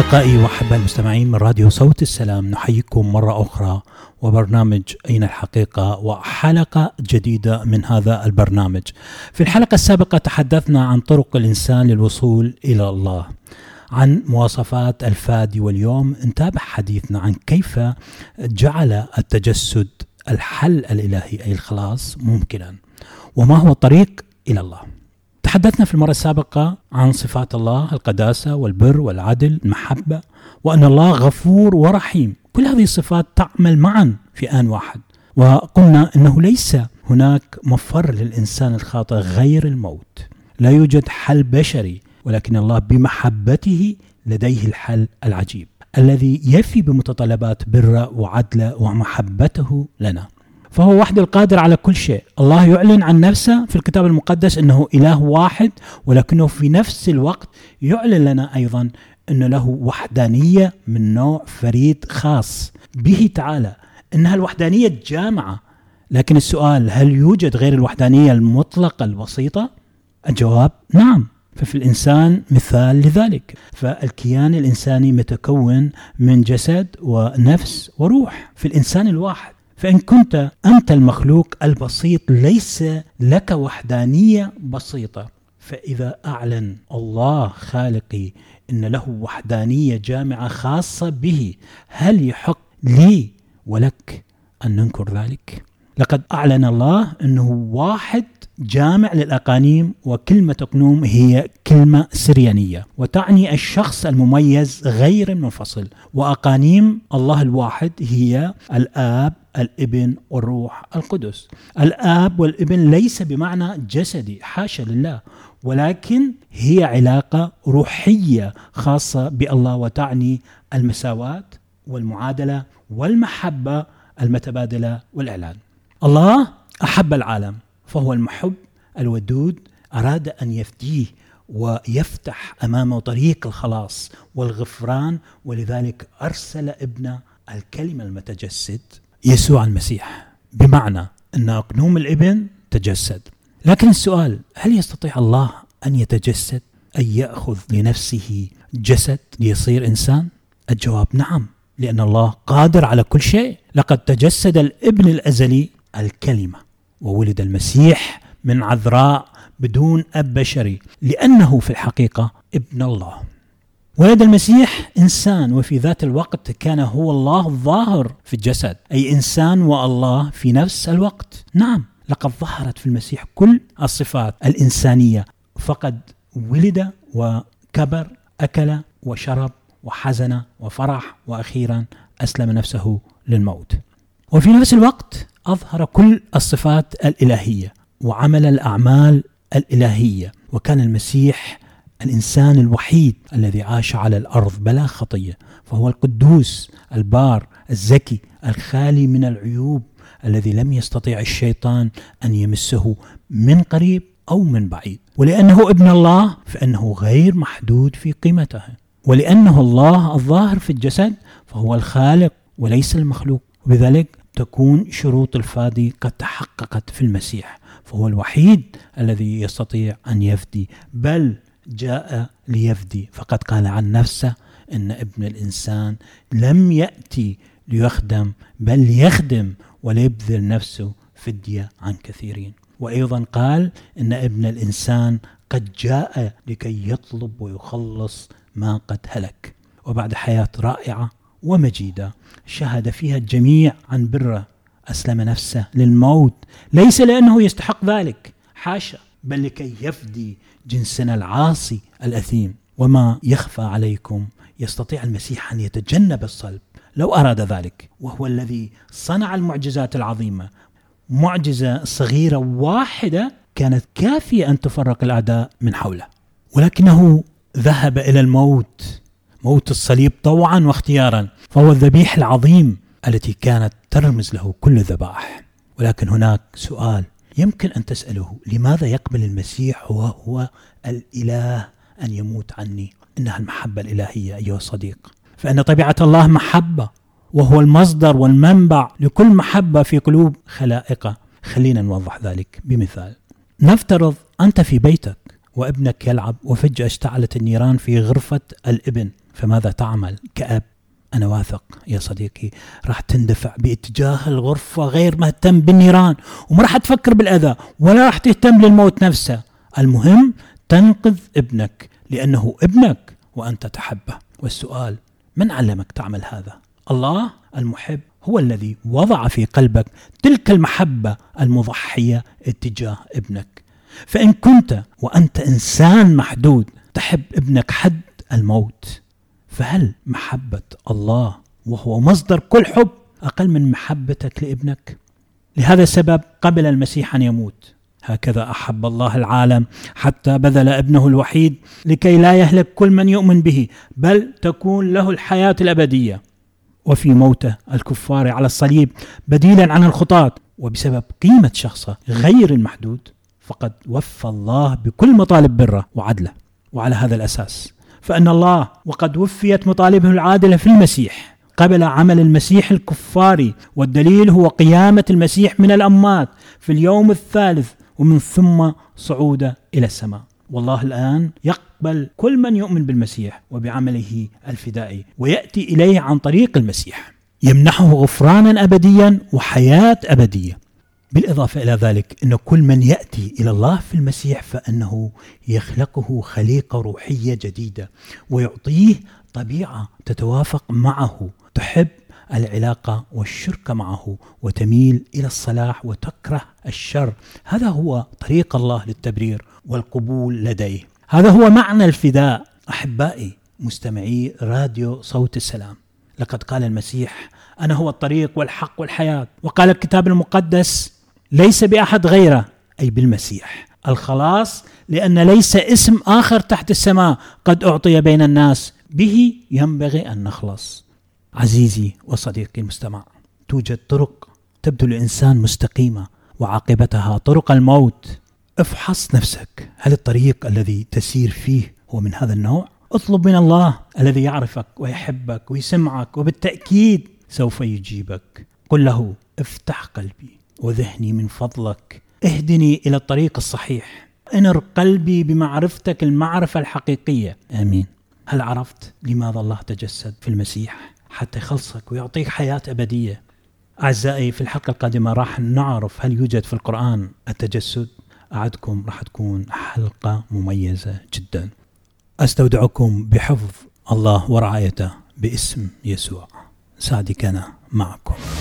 أصدقائي وأحباء المستمعين من راديو صوت السلام، نحييكم مرة أخرى وبرنامج أين الحقيقة وحلقة جديدة من هذا البرنامج. في الحلقة السابقة تحدثنا عن طرق الإنسان للوصول إلى الله، عن مواصفات الفادي، واليوم نتابع حديثنا عن كيف جعل التجسد الحل الإلهي أي الخلاص ممكنا، وما هو الطريق إلى الله. تحدثنا في المرة السابقة عن صفات الله: القداسة والبر والعدل المحبة، وأن الله غفور ورحيم. كل هذه الصفات تعمل معا في آن واحد، وقلنا أنه ليس هناك مفر للإنسان الخاطئ غير الموت. لا يوجد حل بشري، ولكن الله بمحبته لديه الحل العجيب الذي يفي بمتطلبات بره وعدله ومحبته لنا. فهو وحده القادر على كل شيء. الله يعلن عن نفسه في الكتاب المقدس أنه إله واحد، ولكنه في نفس الوقت يعلن لنا أيضا أن له وحدانية من نوع فريد خاص به تعالى، إنها الوحدانية الجامعة. لكن السؤال: هل يوجد غير الوحدانية المطلقة البسيطة؟ الجواب نعم. ففي الإنسان مثال لذلك. فالكيان الإنساني متكون من جسد ونفس وروح في الإنسان الواحد. فإن كنت أنت المخلوق البسيط ليس لك وحدانية بسيطة، فإذا أعلن الله خالقي إن له وحدانية جامعة خاصة به، هل يحق لي ولك أن ننكر ذلك؟ لقد أعلن الله أنه واحد جامع للأقانيم، وكلمة أقنوم هي كلمة سريانية وتعني الشخص المميز غير المنفصل. وأقانيم الله الواحد هي الآب، الابن والروح القدس. الآب والابن ليس بمعنى جسدي، حاشا لله، ولكن هي علاقة روحية خاصة بالله، وتعني المساواة والمعادلة والمحبة المتبادلة والإعلان. الله أحب العالم، فهو المحب الودود، أراد أن يفديه ويفتح أمامه طريق الخلاص والغفران، ولذلك أرسل ابن الكلمة المتجسد يسوع المسيح، بمعنى أن أقنوم الابن تجسد. لكن السؤال: هل يستطيع الله أن يتجسد، أن يأخذ لنفسه جسد ليصير إنسان؟ الجواب نعم، لأن الله قادر على كل شيء. لقد تجسد الابن الأزلي الكلمة، وولد المسيح من عذراء بدون أب بشري، لأنه في الحقيقة ابن الله. ولد المسيح إنسان، وفي ذات الوقت كان هو الله الظاهر في الجسد، أي إنسان والله في نفس الوقت. نعم، لقد ظهرت في المسيح كل الصفات الإنسانية، فقد ولد وكبر، أكل وشرب وحزن وفرح، وأخيرا أسلم نفسه للموت. وفي نفس الوقت أظهر كل الصفات الإلهية وعمل الأعمال الإلهية، وكان المسيح الإنسان الوحيد الذي عاش على الأرض بلا خطية. فهو القدوس البار الزكي الخالي من العيوب، الذي لم يستطيع الشيطان أن يمسه من قريب أو من بعيد. ولأنه ابن الله فإنه غير محدود في قيمته، ولأنه الله الظاهر في الجسد فهو الخالق وليس المخلوق، وبذلك تكون شروط الفادي قد تحققت في المسيح. فهو الوحيد الذي يستطيع أن يفدي، بل جاء ليفدي، فقد قال عن نفسه إن ابن الإنسان لم يأتي ليخدم بل ليخدم وليبذل نفسه فدية عن كثيرين. وأيضا قال إن ابن الإنسان قد جاء لكي يطلب ويخلص ما قد هلك. وبعد حياة رائعة ومجيدة شهد فيها الجميع عن بره، أسلم نفسه للموت، ليس لأنه يستحق ذلك، حاشا، بل لكي يفدي جنسنا العاصي الأثيم. وما يخفى عليكم، يستطيع المسيح أن يتجنب الصلب لو أراد ذلك، وهو الذي صنع المعجزات العظيمة. معجزة صغيرة واحدة كانت كافية أن تفرق الأعداء من حوله، ولكنه ذهب إلى الموت، موت الصليب طوعا واختيارا، فهو الذبيح العظيم التي كانت ترمز له كل الذبائح. ولكن هناك سؤال يمكن أن تسأله: لماذا يقبل المسيح وهو الإله أن يموت عني؟ إنها المحبة الإلهية أيها الصديق، فإن طبيعة الله محبة، وهو المصدر والمنبع لكل محبة في قلوب خلائقه. خلينا نوضح ذلك بمثال. نفترض أنت في بيتك وابنك يلعب، وفجأة اشتعلت النيران في غرفة الابن، فماذا تعمل كأب؟ أنا واثق يا صديقي راح تندفع باتجاه الغرفة غير مهتم بالنيران، وما راح تفكر بالأذى ولا راح تهتم للموت نفسه. المهم تنقذ ابنك لأنه ابنك وأنت تحبه. والسؤال: من علمك تعمل هذا؟ الله المحب هو الذي وضع في قلبك تلك المحبة المضحية اتجاه ابنك. فإن كنت وأنت إنسان محدود تحب ابنك حد الموت، فهل محبة الله وهو مصدر كل حب أقل من محبتك لابنك؟ لهذا السبب قبل المسيح أن يموت. هكذا أحب الله العالم حتى بذل ابنه الوحيد لكي لا يهلك كل من يؤمن به، بل تكون له الحياة الأبدية. وفي موته الكفار على الصليب بديلا عن الخطاة، وبسبب قيمة شخصه غير المحدود، فقد وفى الله بكل مطالب بره وعدله. وعلى هذا الأساس فإن الله وقد وفيت مطالبه العادلة في المسيح قبل عمل المسيح الكفاري، والدليل هو قيامة المسيح من الأموات في اليوم الثالث ومن ثم صعوده إلى السماء. والله الآن يقبل كل من يؤمن بالمسيح وبعمله الفدائي ويأتي إليه عن طريق المسيح، يمنحه غفرانا أبديا وحياة أبدية. بالإضافة إلى ذلك أن كل من يأتي إلى الله في المسيح فإنه يخلقه خليقة روحية جديدة ويعطيه طبيعة تتوافق معه، تحب العلاقة والشركة معه وتميل إلى الصلاح وتكره الشر. هذا هو طريق الله للتبرير والقبول لديه. هذا هو معنى الفداء. أحبائي مستمعي راديو صوت السلام، لقد قال المسيح: أنا هو الطريق والحق والحياة. وقال الكتاب المقدس: ليس بأحد غيره، أي بالمسيح، الخلاص، لأن ليس اسم آخر تحت السماء قد أعطي بين الناس به ينبغي أن نخلص. عزيزي وصديقي المستمع، توجد طرق تبدو للإنسان مستقيمة وعاقبتها طرق الموت. افحص نفسك، هل الطريق الذي تسير فيه هو من هذا النوع؟ اطلب من الله الذي يعرفك ويحبك ويسمعك وبالتأكيد سوف يجيبك. قل له: افتح قلبي وذهني من فضلك، اهدني إلى الطريق الصحيح، انر قلبي بمعرفتك المعرفة الحقيقية. آمين. هل عرفت لماذا الله تجسد في المسيح؟ حتى يخلصك ويعطيك حياة أبدية. أعزائي، في الحلقة القادمة راح نعرف هل يوجد في القرآن التجسد. أعدكم راح تكون حلقة مميزة جدا. أستودعكم بحفظ الله ورعايته باسم يسوع. سعدي كان معكم.